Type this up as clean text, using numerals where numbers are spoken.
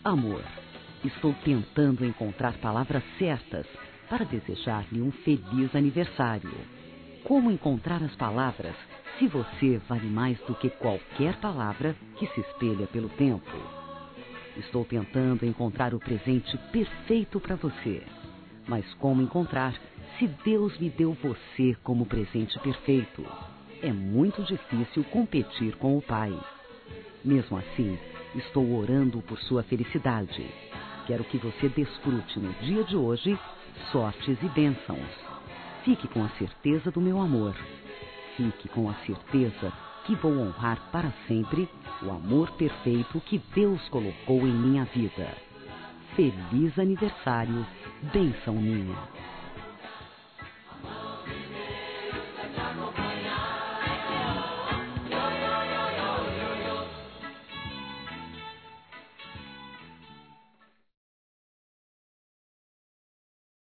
Amor, estou tentando encontrar palavras certas para desejar-lhe um feliz aniversário. Como encontrar as palavras se você vale mais do que qualquer palavra que se espelha pelo tempo? Estou tentando encontrar o presente perfeito para você. Mas como encontrar se Deus me deu você como presente perfeito? É muito difícil competir com o Pai. Mesmo assim, estou orando por sua felicidade. Quero que você desfrute no dia de hoje sortes e bênçãos. Fique com a certeza do meu amor. Fique com a certeza que vou honrar para sempre o amor perfeito que Deus colocou em minha vida. Feliz aniversário, bênção minha.